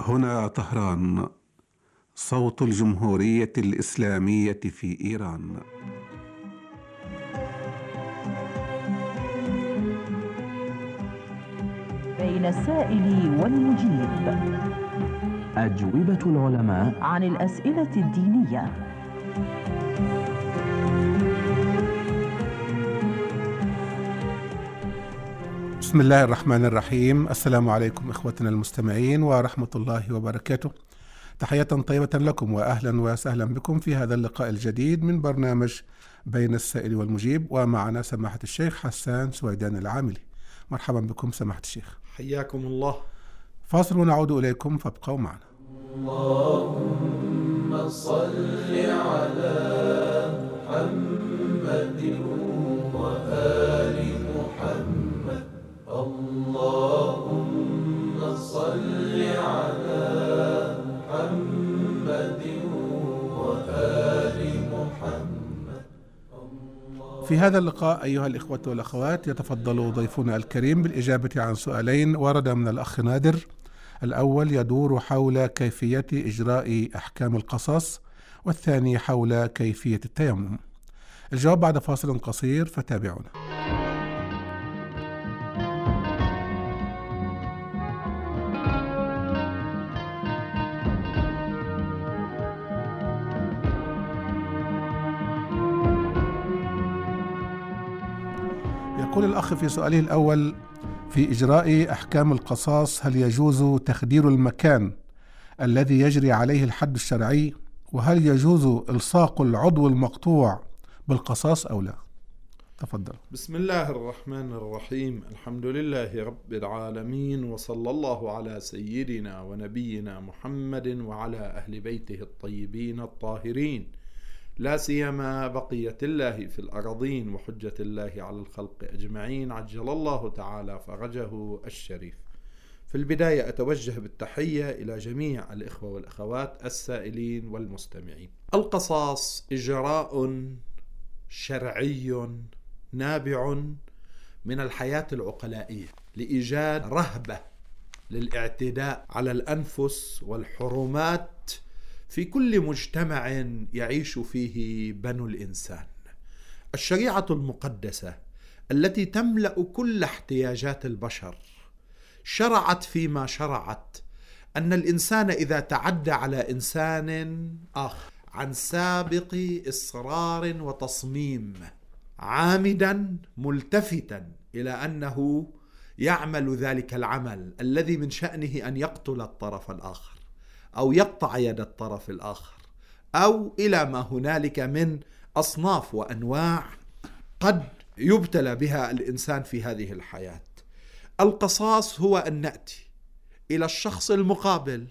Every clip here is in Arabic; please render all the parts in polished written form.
هنا طهران، صوت الجمهورية الإسلامية في إيران. بين السائل والمجيب، أجوبة العلماء عن الأسئلة الدينية. بسم الله الرحمن الرحيم. السلام عليكم إخوتنا المستمعين ورحمة الله وبركاته. تحية طيبة لكم وأهلا وسهلا بكم في هذا اللقاء الجديد من برنامج بين السائل والمجيب، ومعنا سماحة الشيخ حسان سويدان العاملي. مرحبا بكم سماحة الشيخ. حياكم الله. فاصل ونعود إليكم، فابقوا معنا. اللهم صل على محمد وآل محمد. اللهم صل على محمد وآل محمد. في هذا اللقاء أيها الإخوة والأخوات، يتفضل ضيفنا الكريم بالإجابة عن سؤالين ورد من الأخ نادر. الأول يدور حول كيفية إجراء أحكام القصاص، والثاني حول كيفية التيمم. الجواب بعد فاصل قصير، فتابعونا. يقول الأخ في سؤاله الأول: في إجراء أحكام القصاص هل يجوز تخدير المكان الذي يجري عليه الحد الشرعي؟ وهل يجوز إلصاق العضو المقطوع بالقصاص أو لا؟ تفضل. بسم الله الرحمن الرحيم. الحمد لله رب العالمين، وصلى الله على سيدنا ونبينا محمد وعلى أهل بيته الطيبين الطاهرين، لا سيما بقية الله في الأراضين وحجة الله على الخلق أجمعين، عجل الله تعالى فرجه الشريف. في البداية أتوجه بالتحية إلى جميع الإخوة والأخوات السائلين والمستمعين. القصاص إجراء شرعي نابع من الحياة العقلائية لإيجاد رهبة للاعتداء على الأنفس والحرمات في كل مجتمع يعيش فيه بنو الإنسان. الشريعة المقدسة التي تملأ كل احتياجات البشر شرعت فيما شرعت أن الإنسان إذا تعدى على إنسان آخر عن سابق إصرار وتصميم، عامدا ملتفتا إلى أنه يعمل ذلك العمل الذي من شأنه أن يقتل الطرف الآخر أو يقطع يد الطرف الآخر، أو إلى ما هنالك من أصناف وأنواع قد يبتلى بها الإنسان في هذه الحياة. القصاص هو أن نأتي إلى الشخص المقابل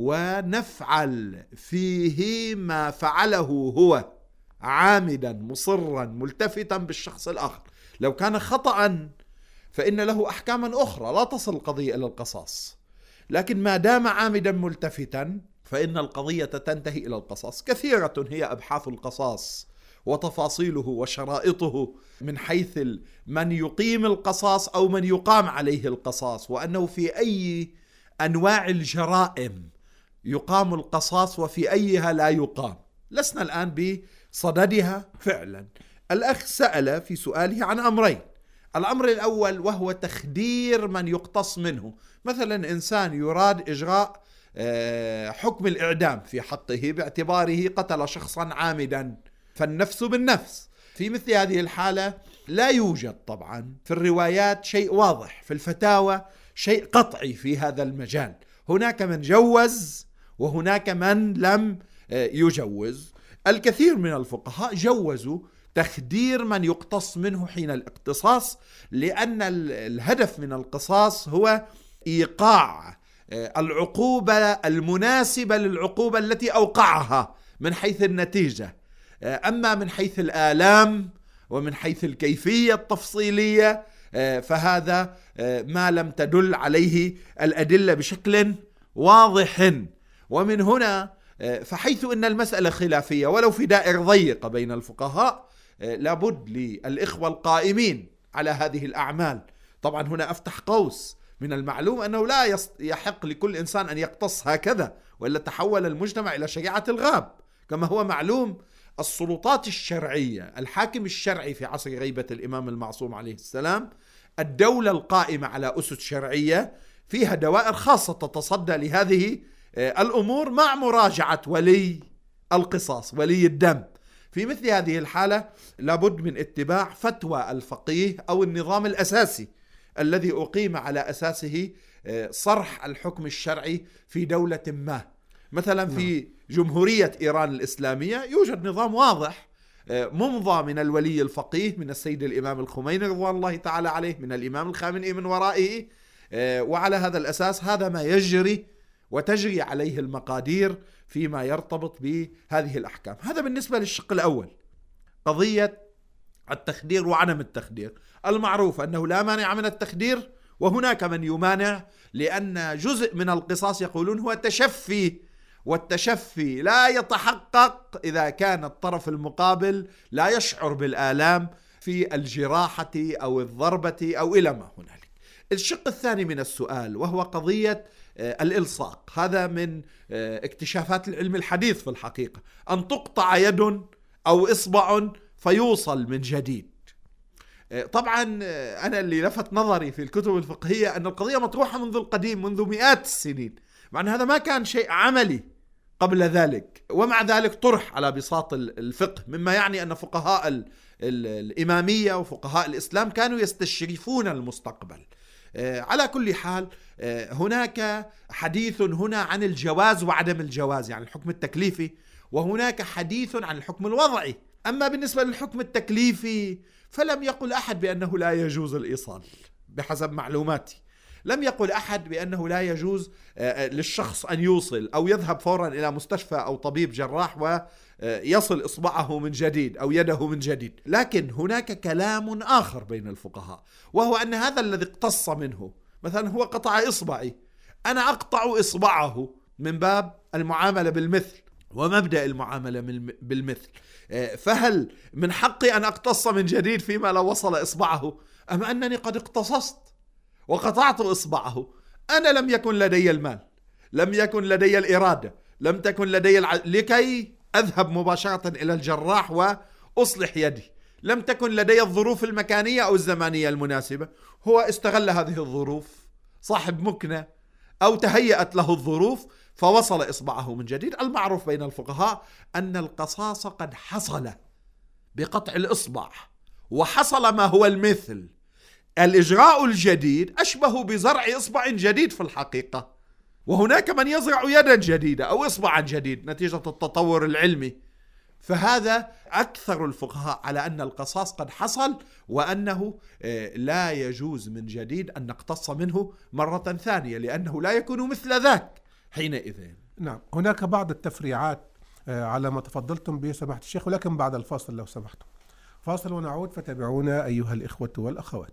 ونفعل فيه ما فعله هو، عامدا مصرا ملتفتا بالشخص الآخر. لو كان خطأ فإن له أحكاما أخرى لا تصل القضية إلى القصاص، لكن ما دام عامدا ملتفتا فإن القضية تنتهي إلى القصاص. كثيرة هي أبحاث القصاص وتفاصيله وشرائطه من حيث من يقيم القصاص أو من يقام عليه القصاص، وأنه في أي أنواع الجرائم يقام القصاص وفي أيها لا يقام. لسنا الآن بصددها فعلا. الأخ سأل في سؤاله عن أمرين. الأمر الأول وهو تخدير من يقتص منه، مثلا إنسان يراد إجراء حكم الإعدام في حقه باعتباره قتل شخصا عامدا، فالنفس بالنفس. في مثل هذه الحالة لا يوجد طبعا في الروايات شيء واضح، في الفتاوى شيء قطعي في هذا المجال. هناك من جوز وهناك من لم يجوز. الكثير من الفقهاء جوزوا تخدير من يقتص منه حين الاقتصاص، لأن الهدف من القصاص هو إيقاع العقوبة المناسبة للعقوبة التي أوقعها من حيث النتيجة. أما من حيث الآلام ومن حيث الكيفية التفصيلية فهذا ما لم تدل عليه الأدلة بشكل واضح. ومن هنا فحيث أن المسألة خلافية ولو في دائرة ضيقة بين الفقهاء، لابد للإخوة القائمين على هذه الأعمال، طبعا هنا أفتح قوس من المعلوم أنه لا يحق لكل إنسان أن يقتص هكذا، وإلا تحول المجتمع إلى شجاعة الغاب. كما هو معلوم السلطات الشرعية، الحاكم الشرعي في عصر غيبة الإمام المعصوم عليه السلام، الدولة القائمة على أسس شرعية فيها دوائر خاصة تتصدى لهذه الأمور مع مراجعة ولي القصاص، ولي الدم. في مثل هذه الحالة لابد من اتباع فتوى الفقيه أو النظام الأساسي الذي أقيم على أساسه صرح الحكم الشرعي في دولة ما. مثلا في جمهورية إيران الإسلامية يوجد نظام واضح ممضى من الولي الفقيه، من السيد الإمام الخميني رضوان الله تعالى عليه، من الإمام الخامنئي من ورائه، وعلى هذا الأساس هذا ما يجري وتجري عليه المقادير فيما يرتبط بهذه الأحكام. هذا بالنسبة للشق الأول، قضية التخدير وعدم التخدير. المعروف أنه لا مانع من التخدير، وهناك من يمانع، لأن جزء من القصاص يقولون هو تشفي، والتشفي لا يتحقق إذا كان الطرف المقابل لا يشعر بالآلام في الجراحة أو الضربة أو إلى ما هنالك. الشق الثاني من السؤال وهو قضية الإلصاق، هذا من اكتشافات العلم الحديث في الحقيقة، أن تقطع يد أو إصبع فيوصل من جديد. طبعا أنا اللي لفت نظري في الكتب الفقهية أن القضية مطروحة منذ القديم، منذ مئات السنين، مع أن هذا ما كان شيء عملي قبل ذلك، ومع ذلك طرح على بساط الفقه، مما يعني أن فقهاء الإمامية وفقهاء الإسلام كانوا يستشرفون المستقبل. على كل حال هناك حديث هنا عن الجواز وعدم الجواز، يعني الحكم التكليفي، وهناك حديث عن الحكم الوضعي. أما بالنسبة للحكم التكليفي فلم يقل أحد بأنه لا يجوز الإيصال، بحسب معلوماتي لم يقل أحد بأنه لا يجوز للشخص أن يوصل أو يذهب فورا إلى مستشفى أو طبيب جراح ويصل إصبعه من جديد أو يده من جديد. لكن هناك كلام آخر بين الفقهاء، وهو أن هذا الذي اقتص منه، مثلا هو قطع إصبعي، أنا أقطع إصبعه من باب المعاملة بالمثل ومبدأ المعاملة بالمثل، فهل من حقي أن أقتص من جديد فيما لو وصل إصبعه، أم أنني قد اقتصصت وقطعت إصبعه؟ أنا لم يكن لدي المال، لم يكن لدي الإرادة، لم تكن لدي لكي أذهب مباشرة إلى الجراح وأصلح يدي، لم تكن لدي الظروف المكانية أو الزمانية المناسبة. هو استغل هذه الظروف، صاحب مكنة أو تهيأت له الظروف فوصل إصبعه من جديد. المعروف بين الفقهاء أن القصاص قد حصل بقطع الإصبع، وحصل ما هو المثل. الإجراء الجديد أشبه بزرع إصبع جديد في الحقيقة، وهناك من يزرع يدا جديدة أو إصبعا جديد نتيجة التطور العلمي. فهذا أكثر الفقهاء على أن القصاص قد حصل، وأنه لا يجوز من جديد أن نقتص منه مرة ثانية، لأنه لا يكون مثل ذاك حينئذ. نعم، هناك بعض التفريعات على ما تفضلتم به سماحة الشيخ، ولكن بعد الفاصل لو سمحتم. فاصل ونعود، فتابعونا أيها الإخوة والأخوات.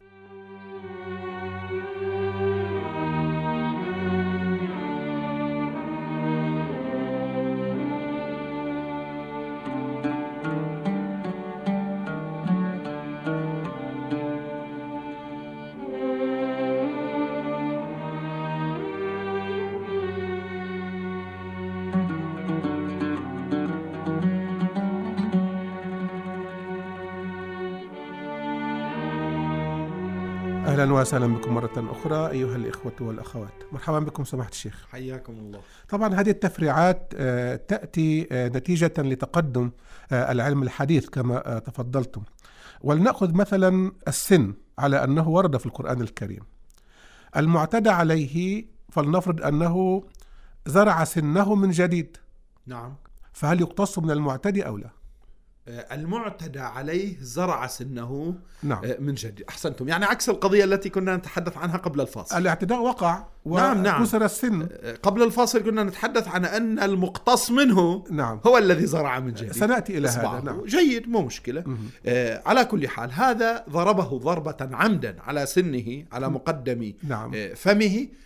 أهلا وسهلا بكم مرة أخرى أيها الإخوة والأخوات، مرحبا بكم سماحة الشيخ. حياكم الله. طبعا هذه التفريعات تأتي نتيجة لتقدم العلم الحديث كما تفضلتم. ولنأخذ مثلا السن على أنه ورد في القرآن الكريم. المعتدى عليه فلنفرض أنه زرع سنه من جديد، نعم، فهل يقتص من المعتدي أو لا؟ المعتدى عليه زرع سنه نعم. من جديد. أحسنتم، يعني عكس القضية التي كنا نتحدث عنها قبل الفاصل. الاعتداء وقع وكسر السن. قبل الفاصل كنا نتحدث عن أن المقتص منه نعم. هو الذي زرع من جديد. سنأتي إلى هذا. نعم. جيد، مو مشكلة. على كل حال هذا ضربه ضربة عمدا على سنه، على مقدم نعم. فمه،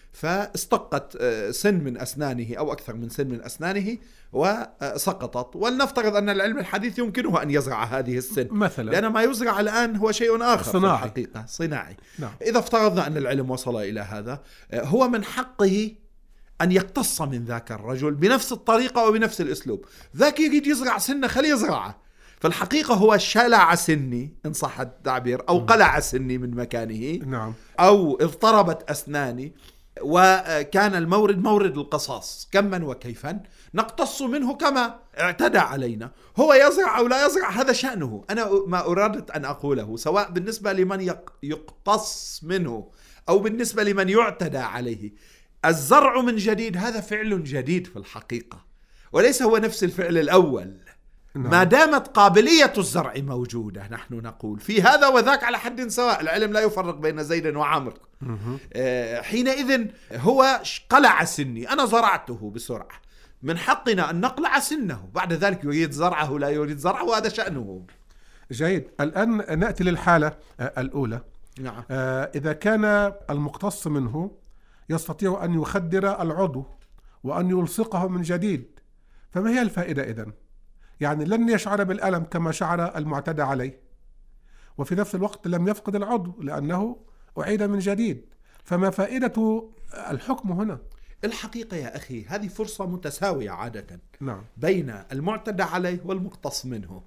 فاستقت سن من أسنانه أو أكثر من سن من أسنانه وسقطت. ولنفترض أن العلم الحديث يمكنه أن يزرع هذه السن مثلا، لأن ما يزرع الآن هو شيء آخر صناعي. في الحقيقة صناعي. نعم. إذا افترضنا أن العلم وصل إلى هذا، هو من حقه أن يقتص من ذاك الرجل بنفس الطريقة وبنفس الأسلوب. ذاك يريد يزرع سنة، خليه يزرعه. فالحقيقة هو شلع سني إن صح التعبير، أو قلع سني من مكانه، نعم، أو اضطربت أسناني، وكان المورد مورد القصاص كما وكيفا نقتص منه كما اعتدى علينا. هو يزرع أو لا يزرع هذا شأنه. أنا ما أرادت أن أقوله سواء بالنسبة لمن يقتص منه أو بالنسبة لمن يعتدى عليه، الزرع من جديد هذا فعل جديد في الحقيقة، وليس هو نفس الفعل الأول. نعم. ما دامت قابلية الزرع موجودة، نحن نقول في هذا وذاك على حد سواء. العلم لا يفرق بين زيد وعمر. حينئذ هو قلع سني، أنا زرعته بسرعة، من حقنا أن نقلع سنه. بعد ذلك يريد زرعه لا يريد زرعه، هذا شأنه. جيد. الآن نأتي للحالة الأولى. نعم. إذا كان المقتص منه يستطيع أن يخدر العضو وأن يلصقه من جديد، فما هي الفائدة إذن؟ يعني لن يشعر بالألم كما شعر المعتدى عليه، وفي نفس الوقت لم يفقد العضو لأنه أعيد من جديد. فما فائدة الحكم هنا؟ الحقيقة يا أخي هذه فرصة متساوية عادة، نعم، بين المعتدى عليه والمقتص منه.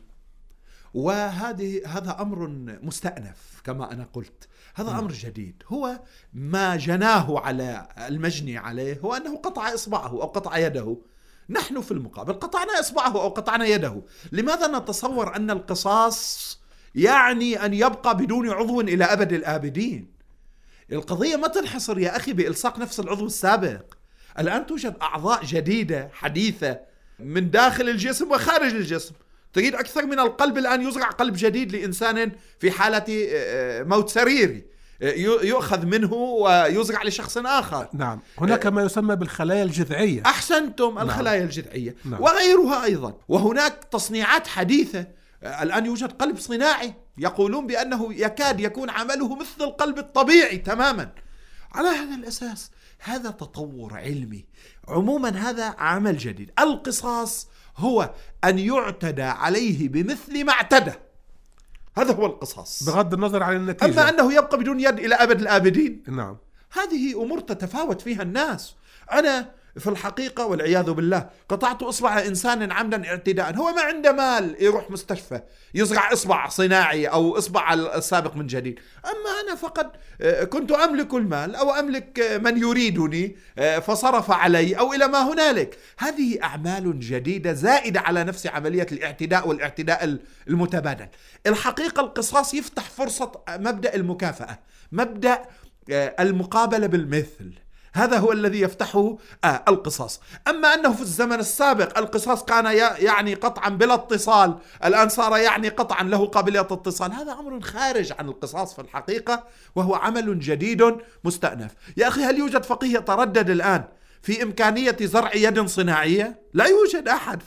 هذا أمر مستأنف كما أنا قلت. هذا أمر جديد. هو ما جناه على المجني عليه هو أنه قطع إصبعه أو قطع يده. نحن في المقابل قطعنا إصبعه أو قطعنا يده. لماذا نتصور أن القصاص يعني أن يبقى بدون عضو إلى أبد الآبدين؟ القضية ما تنحصر يا أخي بإلصاق نفس العضو السابق. الآن توجد أعضاء جديدة حديثة من داخل الجسم وخارج الجسم. تريد أكثر من القلب، الآن يزرع قلب جديد لإنسان في حالة موت سريري، يؤخذ منه ويزرع لشخص آخر. نعم، هناك ما يسمى بالخلايا الجذعية. أحسنتم، الخلايا نعم. الجذعية. نعم. وغيرها أيضا. وهناك تصنيعات حديثة. الآن يوجد قلب صناعي يقولون بأنه يكاد يكون عمله مثل القلب الطبيعي تماما. على هذا الأساس هذا تطور علمي. عموما هذا عمل جديد. القصاص هو أن يعتدى عليه بمثل ما اعتدى. هذا هو القصاص بغض النظر عن النتيجة. أما أنه يبقى بدون يد إلى أبد الآبدين، نعم، هذه أمور تتفاوت فيها الناس. أنا في الحقيقة والعياذ بالله قطعت إصبع إنسان عمدا اعتداء، هو ما عنده مال يروح مستشفى يزرع إصبع صناعي أو إصبع السابق من جديد. أما أنا فقط كنت أملك المال أو أملك من يريدني فصرف علي أو إلى ما هنالك. هذه أعمال جديدة زائدة على نفس عملية الاعتداء والاعتداء المتبادل. الحقيقة القصاص يفتح فرصة مبدأ المكافأة، مبدأ المقابلة بالمثل. هذا هو الذي يفتحه القصاص. أما أنه في الزمن السابق القصاص كان يعني قطعا بلا اتصال، الآن صار يعني قطعا له قابلية اتصال. هذا أمر خارج عن القصاص في الحقيقة، وهو عمل جديد مستأنف. يا أخي هل يوجد فقيه يتردد الآن في إمكانية زرع يد صناعية؟ لا يوجد أحد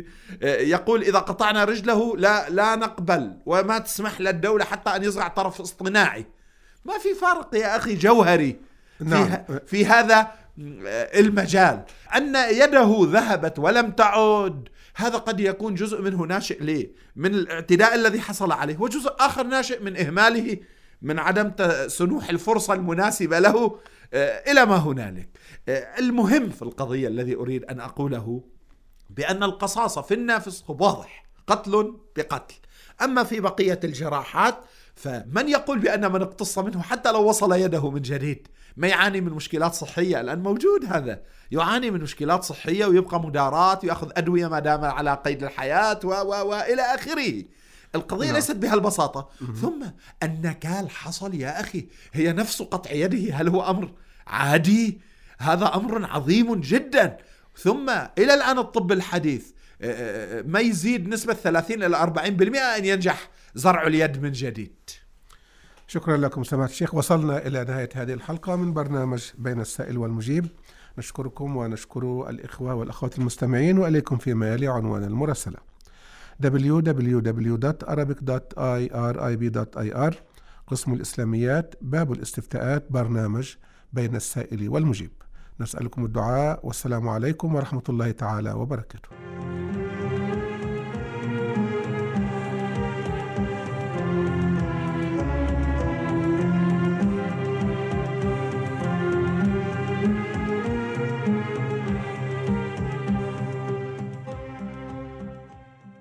يقول إذا قطعنا رجله لا نقبل وما تسمح للدولة حتى أن يزرع طرف اصطناعي. ما في فرق يا أخي جوهري في هذا المجال. أن يده ذهبت ولم تعد، هذا قد يكون جزء منه ناشئ ليه من الاعتداء الذي حصل عليه، وجزء آخر ناشئ من إهماله، من عدم سنوح الفرصة المناسبة له إلى ما هنالك. المهم في القضية الذي أريد أن أقوله بأن القصاص في النافس واضح، قتل بقتل. أما في بقية الجراحات فمن يقول بأن من اقتص منه حتى لو وصل يده من جديد ما يعاني من مشكلات صحية؟ الآن موجود هذا، يعاني من مشكلات صحية ويبقى مدارات ويأخذ أدوية ما دام على قيد الحياة وإلى آخره. القضية ليست بهالبساطة. ثم النكال حصل يا أخي، هي نفس قطع يده، هل هو أمر عادي؟ هذا أمر عظيم جدا. ثم إلى الآن الطب الحديث ما يزيد نسبة 30 إلى 40% أن ينجح زرع اليد من جديد. شكرا لكم سماحة الشيخ. وصلنا إلى نهاية هذه الحلقة من برنامج بين السائل والمجيب. نشكركم ونشكر الإخوة والأخوات المستمعين، وإليكم فيما يلي عنوان المراسلة www.arabic.irib.ir، قسم الإسلاميات، باب الاستفتاءات، برنامج بين السائل والمجيب. نسألكم الدعاء، والسلام عليكم ورحمة الله تعالى وبركاته.